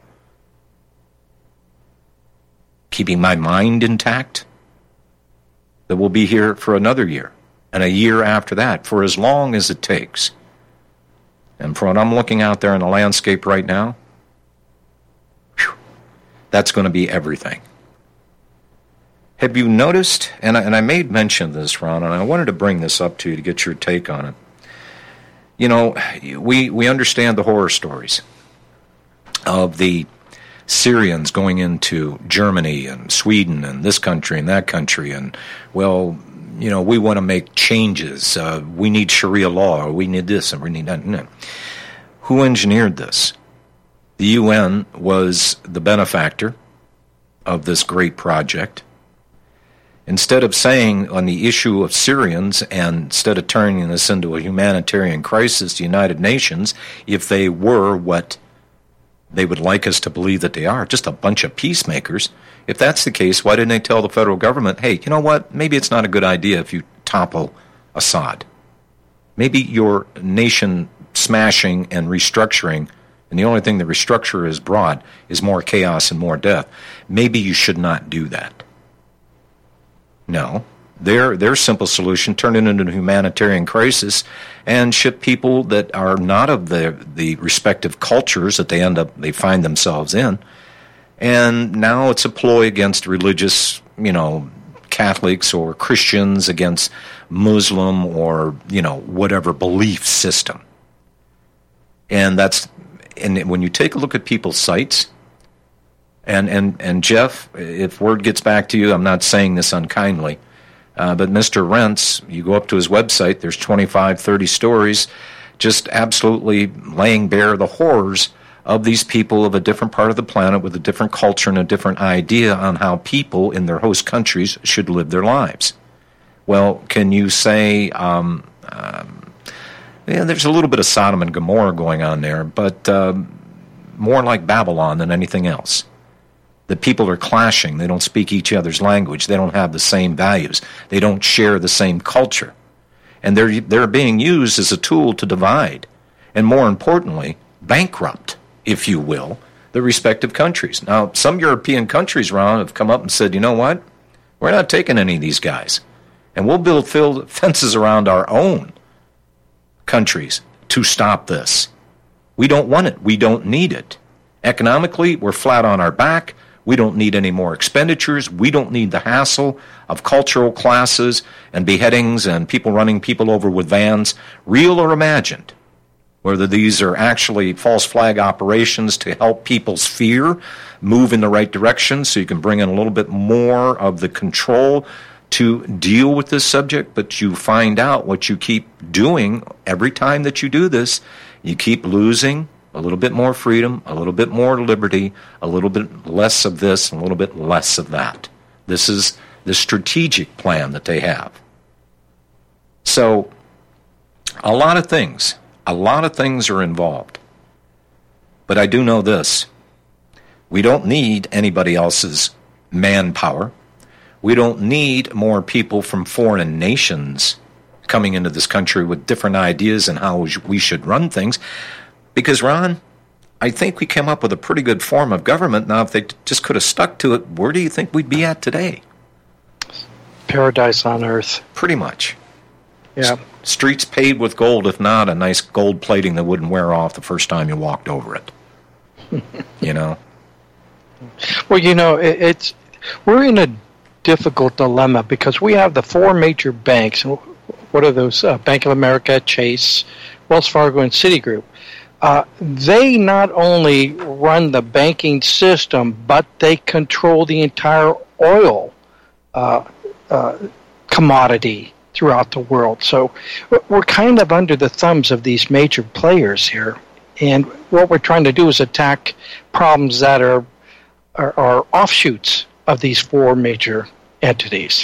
keeping my mind intact, that we'll be here for another year. And a year after that, for as long as it takes. And for what I'm looking out there in the landscape right now, whew, that's going to be everything. Have you noticed, and I, and I made mention of this, Ron, and I wanted to bring this up to you to get your take on it. You know, we, we understand the horror stories of the Syrians going into Germany and Sweden and this country and that country, and, well, you know, we want to make changes. Uh, we need Sharia law, or we need this, and we need that. No. Who engineered this? The U N was the benefactor of this great project. Instead of saying on the issue of Syrians, and instead of turning this into a humanitarian crisis, the United Nations, if they were what they would like us to believe that they are, just a bunch of peacemakers. If that's the case, why didn't they tell the federal government, hey, you know what, maybe it's not a good idea if you topple Assad. Maybe your nation smashing and restructuring, and the only thing the restructure has brought is more chaos and more death. Maybe you should not do that. No. Their their simple solution, turn it into a humanitarian crisis and ship people that are not of the the respective cultures that they end up they find themselves in. And now it's a ploy against religious, you know, Catholics or Christians against Muslim or, you know, whatever belief system. And that's, and when you take a look at people's sites, and, and, and Jeff, if word gets back to you, I'm not saying this unkindly, uh, but Mister Rents, you go up to his website, there's twenty-five, thirty stories just absolutely laying bare the horrors of these people of a different part of the planet with a different culture and a different idea on how people in their host countries should live their lives. Well, can you say, um, um, yeah, there's a little bit of Sodom and Gomorrah going on there, but um, more like Babylon than anything else. The people are clashing. They don't speak each other's language. They don't have the same values. They don't share the same culture. And they're, they're being used as a tool to divide. And more importantly, bankrupt, if you will, the respective countries. Now, some European countries, Ron, have come up and said, you know what? We're not taking any of these guys. And we'll build field fences around our own countries to stop this. We don't want it. We don't need it. Economically, we're flat on our back. We don't need any more expenditures. We don't need the hassle of cultural classes and beheadings and people running people over with vans, real or imagined. Whether these are actually false flag operations to help people's fear move in the right direction so you can bring in a little bit more of the control to deal with this subject, but you find out what you keep doing every time that you do this, you keep losing a little bit more freedom, a little bit more liberty, a little bit less of this, and a little bit less of that. This is the strategic plan that they have. So, a lot of things, a lot of things are involved. But I do know this. We don't need anybody else's manpower. We don't need more people from foreign nations coming into this country with different ideas and how we should run things. Because, Ron, I think we came up with a pretty good form of government. Now, if they just could have stuck to it, where do you think we'd be at today? Paradise on earth. Pretty much. Yeah. S- streets paved with gold, if not a nice gold plating that wouldn't wear off the first time you walked over it. You know? Well, you know, it, it's we're in a difficult dilemma because we have the four major banks. What are those? Uh, Bank of America, Chase, Wells Fargo, and Citigroup. Uh, they not only run the banking system, but they control the entire oil uh, uh, commodity throughout the world. So we're kind of under the thumbs of these major players here. And what we're trying to do is attack problems that are, are, are offshoots of these four major entities.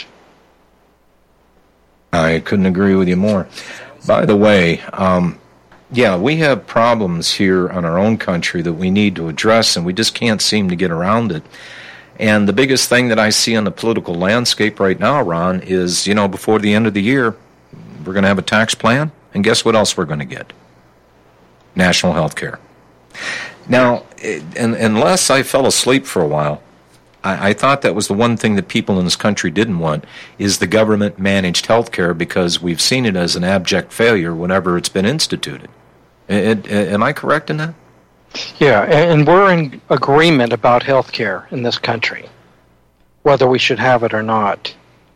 I couldn't agree with you more. By the way, um, yeah, we have problems here in our own country that we need to address, and we just can't seem to get around it. And the biggest thing that I see on the political landscape right now, Ron, is, you know, before the end of the year, we're going to have a tax plan, and guess what else we're going to get? National health care. Now, and, unless I fell asleep for a while, I, I thought that was the one thing that people in this country didn't want, is the government-managed health care, because we've seen it as an abject failure whenever it's been instituted. It, it, am I correct in that? Yeah, and we're in agreement about health care in this country, whether we should have it or not.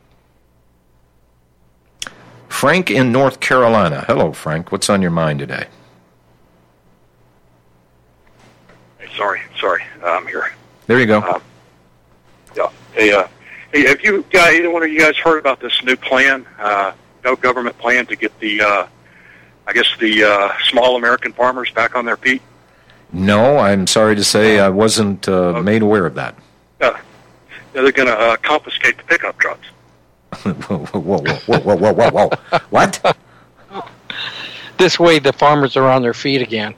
Frank in North Carolina. Hello, Frank. What's on your mind today? Hey, sorry, sorry. Uh, I'm here. There you go. Uh, yeah. Hey, uh, hey, have you guys, either one of you guys heard about this new plan, uh, no government plan to get the, uh, I guess, the uh, small American farmers back on their feet? No, I'm sorry to say I wasn't uh, okay. made aware of that. Uh, they're going to uh, confiscate the pickup trucks. whoa, whoa, whoa, whoa, whoa, whoa, whoa, whoa. What? This way the farmers are on their feet again.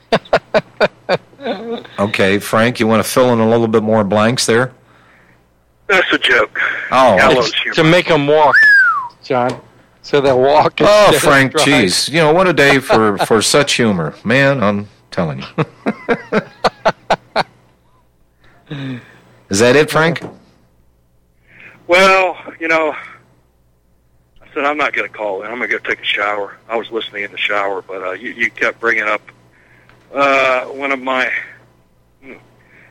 Okay, Frank, you want to fill in a little bit more blanks there? That's a joke. Oh, to make them walk, John. So they'll walk. Oh, Frank, jeez. You know, what a day for, for such humor. Man, I'm telling you. Is that it, Frank? Well, you know, I said I'm not going to call in. I'm going to go take a shower. I was listening in the shower, but uh, you, you kept bringing up uh, one of my... Hmm,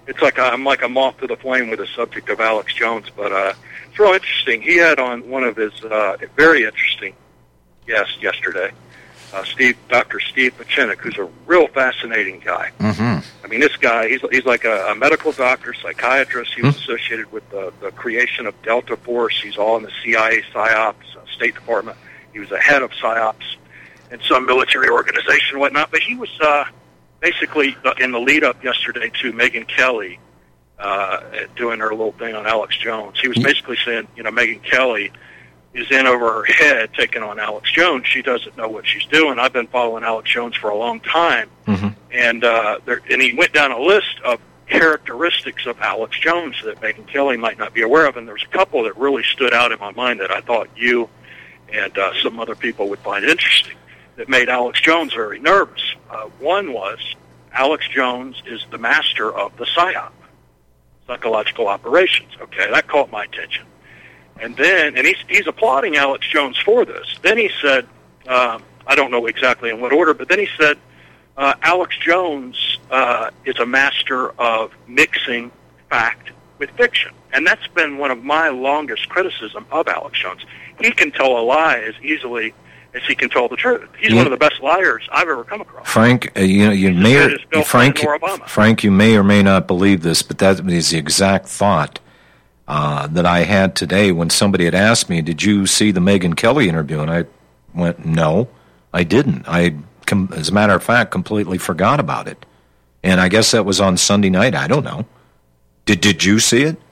it's like I'm like a moth to the flame with the subject of Alex Jones, but uh, it's real interesting. He had on one of his uh, very interesting guests yesterday, uh, Steve, Doctor Steve Pachinik, who's a real fascinating guy. Mm-hmm. I mean, this guy, he's he's like a, a medical doctor, psychiatrist. He was mm-hmm. associated with the, the creation of Delta Force. He's all in the C I A, PSYOPs, uh, State Department. He was a head of PSYOPs in some military organization and whatnot. But he was uh, basically in the lead-up yesterday to Megyn Kelly uh, doing her little thing on Alex Jones. He was basically saying, you know, Megyn Kelly is in over her head taking on Alex Jones. She doesn't know what she's doing. I've been following Alex Jones for a long time. Mm-hmm. And uh, there, and he went down a list of characteristics of Alex Jones that Megyn Kelly might not be aware of, and there was a couple that really stood out in my mind that I thought you and uh, some other people would find interesting that made Alex Jones very nervous. Uh, one was Alex Jones is the master of the PSYOP, psychological operations. Okay, that caught my attention. And then, and he's, he's applauding Alex Jones for this. Then he said, uh, I don't know exactly in what order, but then he said, uh, Alex Jones uh, is a master of mixing fact with fiction. And that's been one of my longest criticism of Alex Jones. He can tell a lie as easily as he can tell the truth. He's yeah. one of the best liars I've ever come across. Frank, uh, you know, you He's may or, Bill Frank, Obama. Frank, you may or may not believe this, but that is the exact thought uh, that I had today when somebody had asked me, "Did you see the Megyn Kelly interview?" And I went, "No, I didn't. I, com- as a matter of fact, completely forgot about it." And I guess that was on Sunday night. I don't know. Did Did you see it?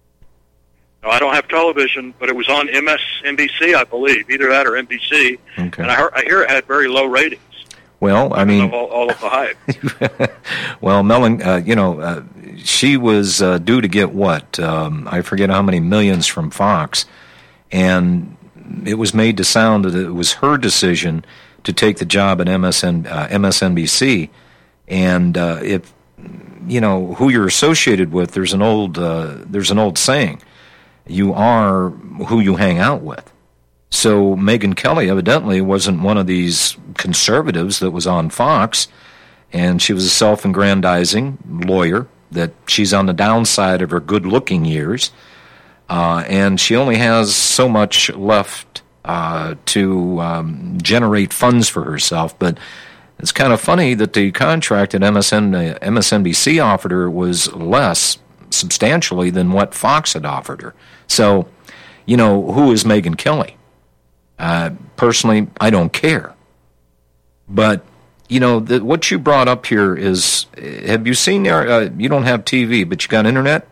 No, I don't have television, but it was on M S N B C, I believe, either that or N B C. Okay. And I, heard, I hear it had very low ratings. Well, I mean, of all, all of the hype. well, Mellon, uh, you know, uh, she was uh, due to get what? Um, I forget how many millions from Fox, and it was made to sound that it was her decision to take the job at M S N, uh, M S N B C, and uh, if you know who you're associated with, there's an old uh, there's an old saying: you are who you hang out with. So Megyn Kelly evidently wasn't one of these conservatives that was on Fox, and she was a self-aggrandizing lawyer that she's on the downside of her good-looking years, uh, and she only has so much left uh, to um, generate funds for herself. But it's kind of funny that the contract that M S N, uh, M S N B C offered her was less substantially than what Fox had offered her. So, you know, who is Megyn Kelly? Uh, personally, I don't care. But, you know, the, what you brought up here is, have you seen, uh, you don't have T V, but you got internet?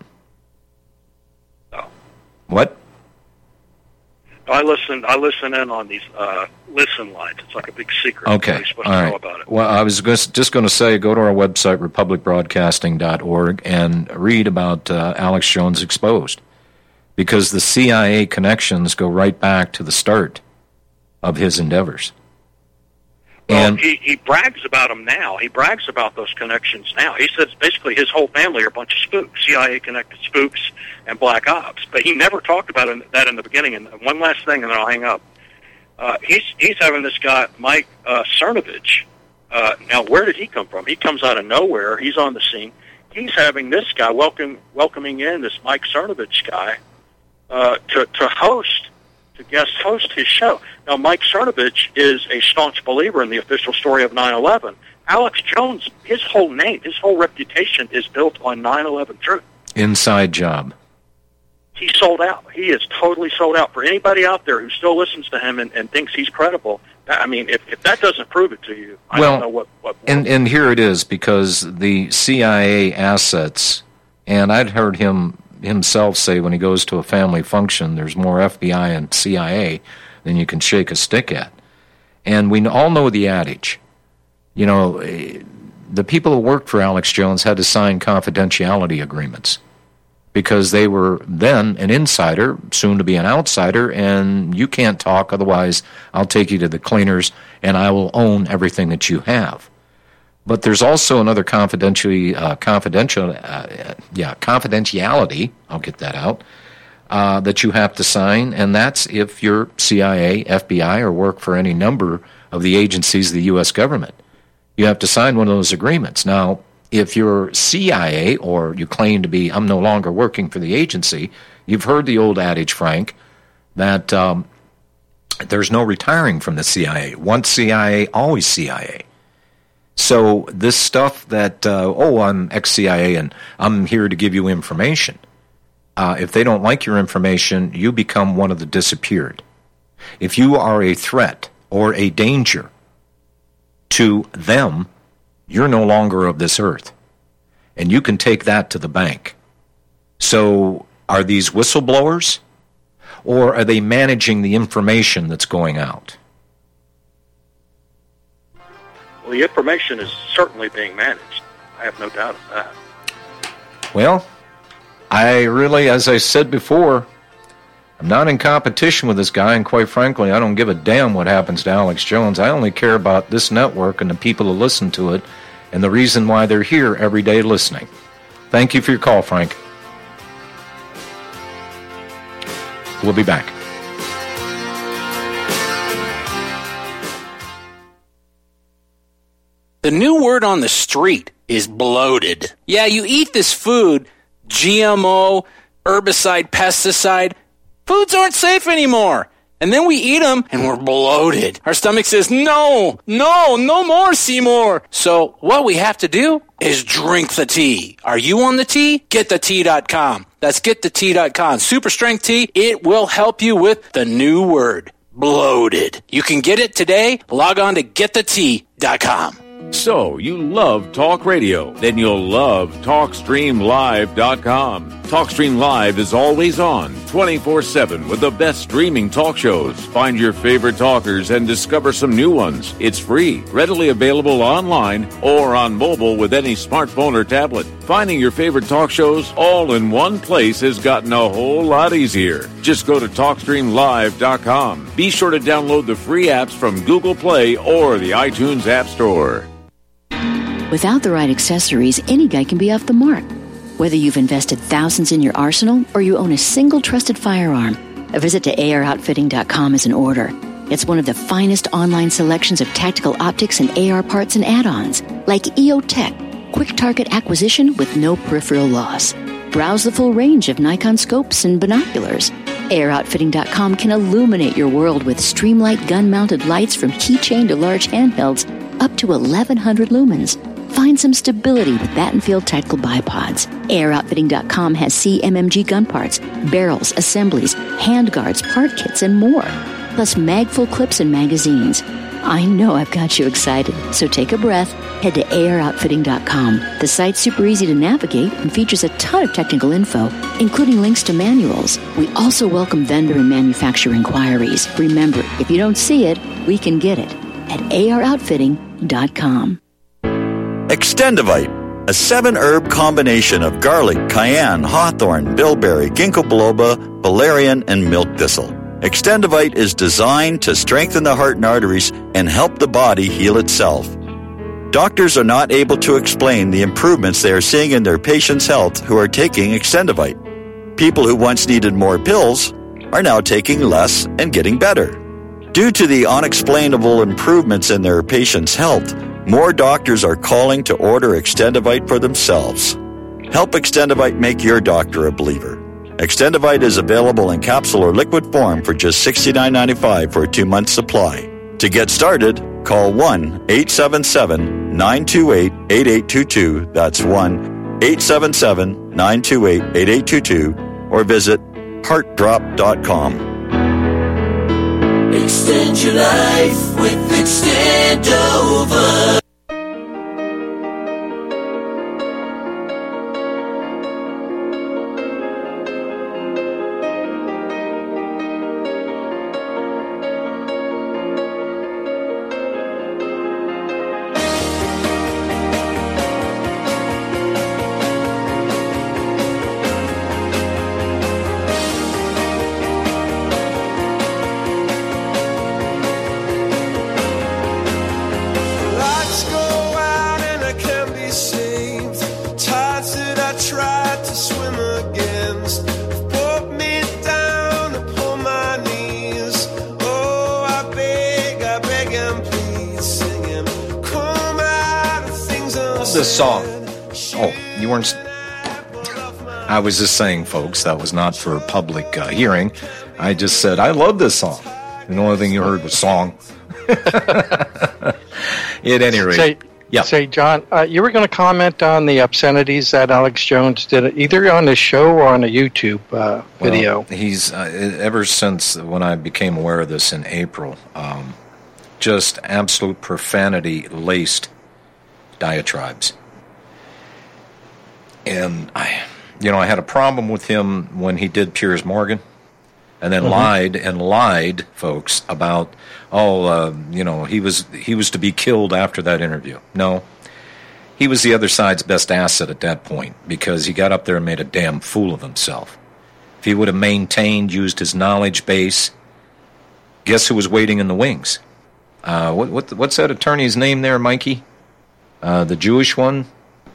No. What? I listen I listen in on these uh, listen lines. It's like a big secret. Okay, Nobody's supposed all to right. know about it. Well, I was just going to say, go to our website, republic broadcasting dot org, and read about uh, Alex Jones Exposed. Because the C I A connections go right back to the start of his endeavors. Well, and he, he brags about them now. He brags about those connections now. He says basically his whole family are a bunch of spooks, C I A-connected spooks and black ops. But he never talked about it, that in the beginning. And one last thing, and then I'll hang up. Uh, he's he's having this guy, Mike uh, Cernovich. Uh, now, where did he come from? He comes out of nowhere. He's on the scene. He's having this guy, welcome, welcoming in this Mike Cernovich guy uh, to, to host to guest host his show. Now, Mike Cernovich is a staunch believer in the official story of nine eleven. Alex Jones, his whole name, his whole reputation is built on nine eleven truth. Inside job. He's sold out. He is totally sold out. For anybody out there who still listens to him and, and thinks he's credible, I mean, if, if that doesn't prove it to you, I well, don't know what... what and, and here it is, because the C I A assets, and I'd heard him himself say when he goes to a family function, there's more F B I and C I A than you can shake a stick at. And we all know the adage. You know, the people who worked for Alex Jones had to sign confidentiality agreements because they were then an insider, soon to be an outsider, and you can't talk, otherwise I'll take you to the cleaners and I will own everything that you have. But there's also another confidentiality, uh, confidential, uh, yeah, confidentiality, I'll get that out, uh, that you have to sign, and that's if you're C I A, F B I, or work for any number of the agencies of the U S government. You have to sign one of those agreements. Now, if you're C I A or you claim to be, I'm no longer working for the agency, you've heard the old adage, Frank, that um, there's no retiring from the C I A. Once C I A, always C I A. So this stuff that, uh, oh, I'm ex-C I A and I'm here to give you information. Uh, if they don't like your information, you become one of the disappeared. If you are a threat or a danger to them, you're no longer of this earth. And you can take that to the bank. So are these whistleblowers, or are they managing the information that's going out? Well, the information is certainly being managed. I have no doubt of that. Well, I really, as I said before, I'm not in competition with this guy, and quite frankly, I don't give a damn what happens to Alex Jones. I only care about this network and the people who listen to it, and the reason why they're here every day listening. Thank you for your call, Frank. We'll be back. The new word on the street is bloated. Yeah, you eat this food, G M O, herbicide, pesticide, foods aren't safe anymore. And then we eat them and we're bloated. Our stomach says, no, no, no more, Seymour. So what we have to do is drink the tea. Are you on the tea? get the tea dot com. That's get the tea dot com. Super strength tea. It will help you with the new word, bloated. You can get it today. Log on to get the tea dot com. So, you love talk radio? Then you'll love talk stream live dot com. TalkStream Live is always on, twenty-four seven, with the best streaming talk shows. Find your favorite talkers and discover some new ones. It's free, readily available online or on mobile with any smartphone or tablet. Finding your favorite talk shows all in one place has gotten a whole lot easier. Just go to talk stream live dot com. Be sure to download the free apps from Google Play or the iTunes App Store. Without the right accessories, any guy can be off the mark. Whether you've invested thousands in your arsenal or you own a single trusted firearm, a visit to A R outfitting dot com is in order. It's one of the finest online selections of tactical optics and A R parts and add-ons, like E O Tech, quick target acquisition with no peripheral loss. Browse the full range of Nikon scopes and binoculars. A R outfitting dot com can illuminate your world with Streamlight gun-mounted lights from keychain to large handhelds up to eleven hundred lumens. Find some stability with Battenfield Tactical Bipods. A R outfitting dot com has C M M G gun parts, barrels, assemblies, handguards, part kits, and more. Plus mag-full clips and magazines. I know I've got you excited, so take a breath. Head to A R outfitting dot com. The site's super easy to navigate and features a ton of technical info, including links to manuals. We also welcome vendor and manufacturer inquiries. Remember, if you don't see it, we can get it at A R outfitting dot com. Extendivite, a seven-herb combination of garlic, cayenne, hawthorn, bilberry, ginkgo biloba, valerian, and milk thistle. Extendivite is designed to strengthen the heart and arteries and help the body heal itself. Doctors are not able to explain the improvements they are seeing in their patients' health who are taking Extendivite. People who once needed more pills are now taking less and getting better. Due to the unexplainable improvements in their patients' health, more doctors are calling to order Extendivite for themselves. Help Extendivite make your doctor a believer. Extendivite is available in capsule or liquid form for just sixty-nine ninety-five for a two-month supply. To get started, call one eight seven seven, nine two eight, eight eight two two. That's one eight seven seven, nine two eight, eight eight two two. Or visit heart drop dot com. Extend your life with Extendovite. This song. Oh, you weren't... I was just saying, folks, that was not for public uh, hearing. I just said, I love this song. And the only thing you heard was song. At any rate. Say, yeah. say John, uh, you were going to comment on the obscenities that Alex Jones did, either on the show or on a YouTube uh, video. Well, he's, uh, ever since when I became aware of this in April, um, just absolute profanity-laced diatribes. And I, you know, I had a problem with him when he did Piers Morgan, and then mm-hmm. lied and lied, folks, about oh, uh, you know, he was he was to be killed after that interview. No, he was the other side's best asset at that point because he got up there and made a damn fool of himself. If he would have maintained, used his knowledge base, guess who was waiting in the wings? Uh, what, what what's that attorney's name there, Mikey? Uh, the Jewish one.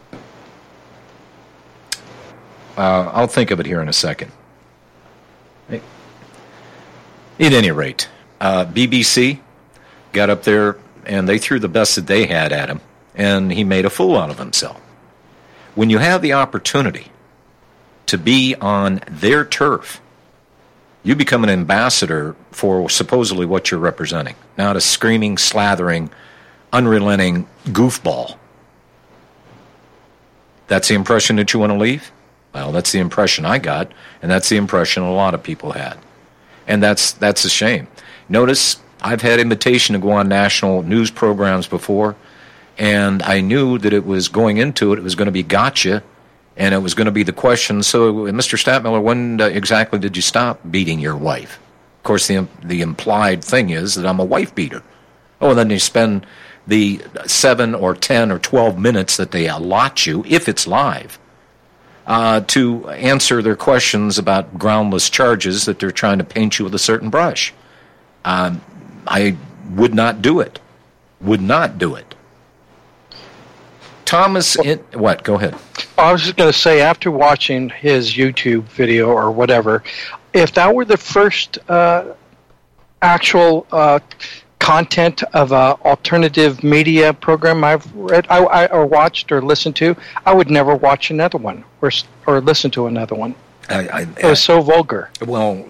Uh, I'll think of it here in a second. At any rate, uh, B B C got up there and they threw the best that they had at him, and he made a fool out of himself. When you have the opportunity to be on their turf, you become an ambassador for supposedly what you're representing, not a screaming, slathering, unrelenting goofball. That's the impression that you want to leave? Well, that's the impression I got, and that's the impression a lot of people had. And that's that's a shame. Notice, I've had invitation to go on national news programs before, and I knew that it was going into it, it was going to be gotcha, and it was going to be the question, so, Mister Stadtmiller, when uh, exactly did you stop beating your wife? Of course, the the implied thing is that I'm a wife beater. Oh, and then you spend the seven or ten or twelve minutes that they allot you, if it's live, Uh, to answer their questions about groundless charges that they're trying to paint you with a certain brush. Um, I would not do it. Would not do it. Thomas, in, what? Go ahead. I was just going to say, after watching his YouTube video or whatever, if that were the first uh, actual uh, content of an alternative media program I've read, I, I, or watched or listened to, I would never watch another one or or listen to another one. I, I, it was so vulgar. Well,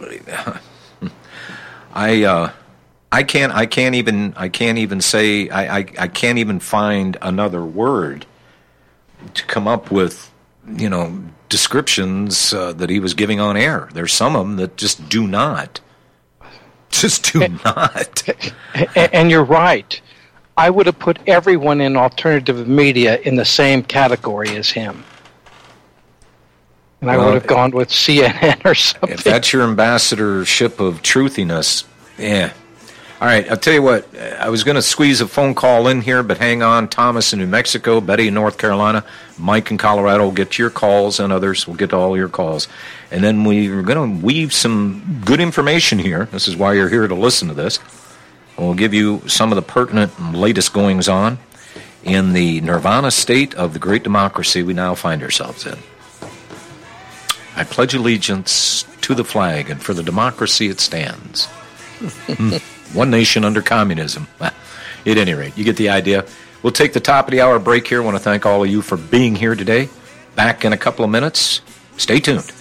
I uh, I can't I can't even I can't even say I, I, I can't even find another word to come up with, you know, descriptions uh, that he was giving on air. There's some of them that just do not. Just do and, not. And you're right. I would have put everyone in alternative media in the same category as him. And well, I would have gone with C N N or something. If that's your ambassadorship of truthiness, yeah. All right, I'll tell you what. I was going to squeeze a phone call in here, but hang on. Thomas in New Mexico, Betty in North Carolina, Mike in Colorado. We'll get to your calls, and others. We'll get to all your calls. And then we're going to weave some good information here. This is why you're here to listen to this. We'll give you some of the pertinent and latest goings-on in the nirvana state of the great democracy we now find ourselves in. I pledge allegiance to the flag, and for the democracy it stands. mm. One nation under communism. At any rate, you get the idea. We'll take the top of the hour break here. I want to thank all of you for being here today. Back in a couple of minutes. Stay tuned.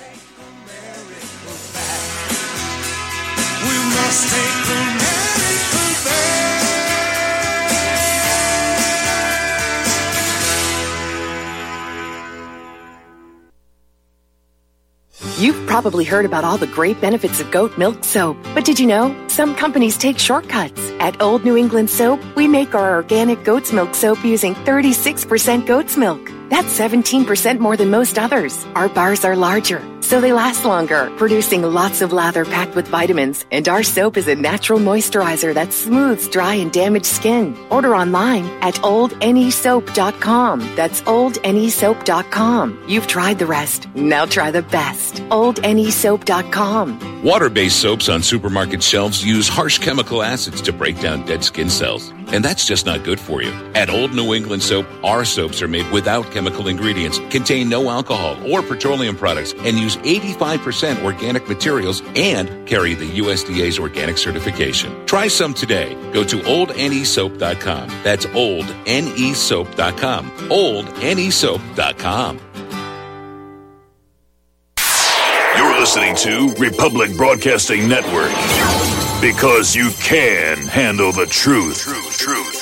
You've probably heard about all the great benefits of goat milk soap. But did you know? Some companies take shortcuts. At Old New England Soap, we make our organic goat's milk soap using thirty-six percent goat's milk. That's seventeen percent more than most others. Our bars are larger, so they last longer, producing lots of lather packed with vitamins. And our soap is a natural moisturizer that smooths dry and damaged skin. Order online at old n e soap dot com. That's old n e soap dot com. You've tried the rest. Now try the best. old n e soap dot com. Water-based soaps on supermarket shelves use harsh chemical acids to break down dead skin cells. and that's just not good for you. At Old New England Soap, our soaps are made without chemical ingredients, contain no alcohol or petroleum products, and use eighty-five percent organic materials and carry the U S D A's organic certification. Try some today. Go to old n e soap dot com. That's old n e soap dot com. old n e soap dot com. You're listening to Republic Broadcasting Network, because you can handle the truth. Truth, truth.